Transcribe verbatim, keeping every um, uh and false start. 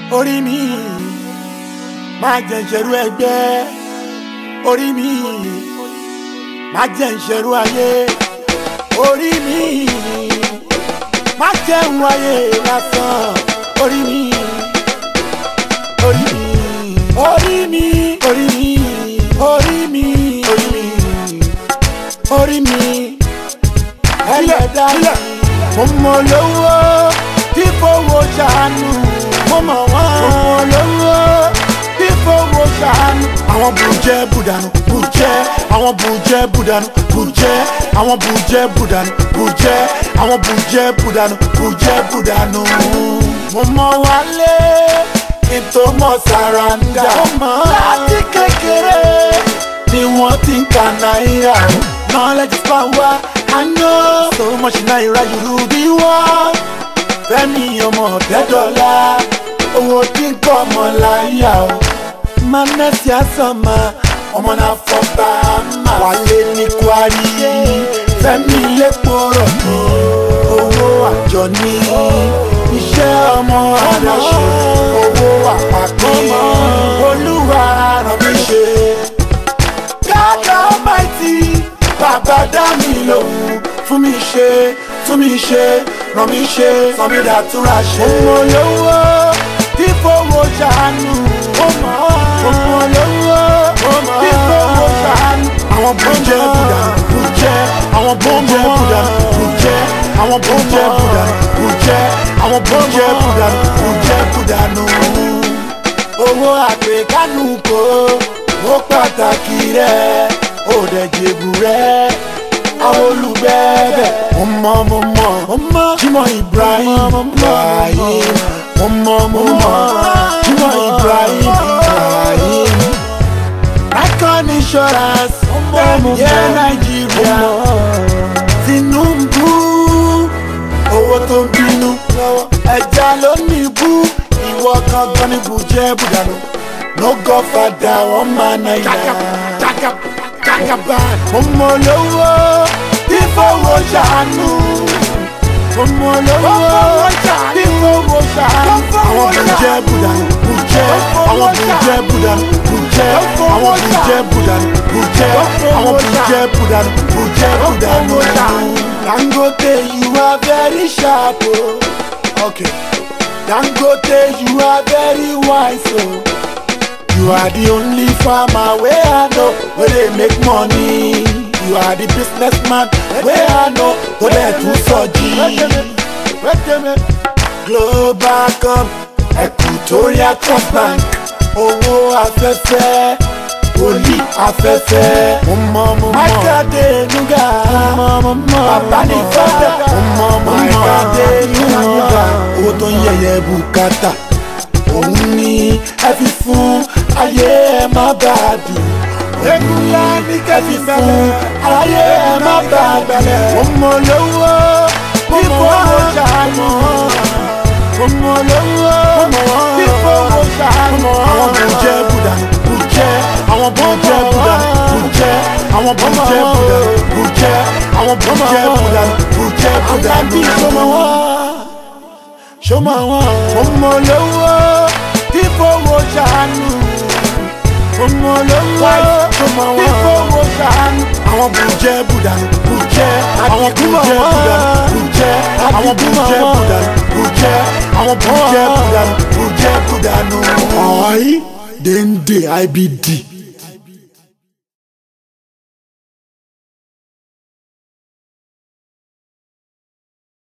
orí mi má jẹ́ ìṣẹ̀rú ẹgbẹ́, orí mi má jẹ́ ìṣẹ̀rú ayé, orí mi má jẹ́ ìwọ̀n ayé lásán, orí mi orí mi orí mi orí mi orí mi orí mi orí mi ẹlẹ́dà mi. Mo mọ lówó tí fowó ṣàánú, mo mọ wọ́n mo mọ lówó tí fowó ṣàánú. Àwọn bùjẹ́ bùdànù bùjẹ́, àwọn bùjẹ́ bùdànù bùjẹ́, àwọn bùjẹ́ bùdànù bùjẹ́, àwọn bùjẹ́ bùdànù bùjẹ́ bùdànù. Mo mọ wálé ètò mọ sàràǹdà, láti kékeré ni wọ́n ti ń ka náírà. Knowledge is power, I know so much naira you rule the world. Fẹ́mi ọmọ ọ̀dẹ́dọ́lá, owó tí ń kọ́ ọmọ láyà o. Manẹ́sì àsọ̀mà, ọmọ náà fọ́pá mà. Wálé ní Kwari, Fẹ́mi lépo rọ̀bì, owó àjọ ní. Iṣẹ́ ọmọ aláṣẹ, owó àpapọ̀, Olúwa ràn mí ṣe. God Almighty, bàbá dá mi lóhùn, fún mi ṣe, tún mi ṣe, ràn mí ṣe, sọ mí dàtúrà ṣe. Mo mọ lówó tí fowó ṣàánú, mo mọ lówó tí fowó ṣàánú. Àwọn bùjẹ́ bùdànù bùjẹ́, àwọn bùjẹ́ bùdànù bùjẹ́, àwọn bùjẹ́ bùdànù bùjẹ́, àwọn bùjẹ́ bùdànù bùjẹ́ bùdànù. Owó àpèkánú kò ó pàtàkì rẹ̀, ó dẹ̀ jèbù rẹ̀, àwọn olùgbẹ́bẹ̀. Mo mọ mo mọ Jimoh Ibrahim Ibrahim, mo mọ mo mọ Jimoh Ibrahim Ibrahim. Icon Insurance yẹ Nàìjíríà, Tinubu owó tó ń bínú ẹja ló ní ibú, ìwọ gangan ní bùjẹ́ bùdànù. No godfather, one man I am. Mo mọ lówó tí fowó ṣàánú, mo mọ lówó tí fowó ṣàánú. Àwọn bùjẹ́ bùdànù bùjẹ́, àwọn bùjẹ́ bùdànù bùjẹ́, àwọn bùjẹ́ bùdànù bùjẹ́, àwọn bùjẹ́ bùdànù bùjẹ́ bùdànù. Dangote, you are very sharp, oh. Okay. Dangote, you are very wise, oh. You are the only farmer where I know where they make money. You are the businessman where I know where they do surgery. Global Cup, Equatorial Trust Bank, owó afẹ́fẹ́, olí afẹ́fẹ́. Michael Denuga, bàbá ní fada. Michael Denuga, owó tó ń yẹ̀yẹ́ bùkátà. Òun ni ẹ fi fún ayé ẹ má bàa dùn. Egúnlá ní kẹ́fì fún ayé ẹ má bàa bẹ̀rẹ̀. Mo mọ lówó tí fowó ṣàánú, mo mọ lówó tí fowó ṣàánú. Àwọn bùjẹ́ bùdànù bùjẹ́, àwọn bùjẹ́ bùdànù bùjẹ́, àwọn bùjẹ́ bùdànù bùjẹ́, àwọn bùjẹ́ bùdànù bùjẹ́ bùdànù. Ṣọmọ wọn, ṣọmọ wọn, mo mọ lówó tí fowó ṣàánú, mo mọ lówó tí fowó ṣàánú. Àwọn bùjẹ́ bùdànù bùjẹ́, àwọn bùjẹ́ bùdànù bùjẹ́, àwọn bùjẹ́ bùdànù bùjẹ́, àwọn bùjẹ́ bùdànù bùjẹ́ bùdànù. Ọ̀hún, Dende I B D.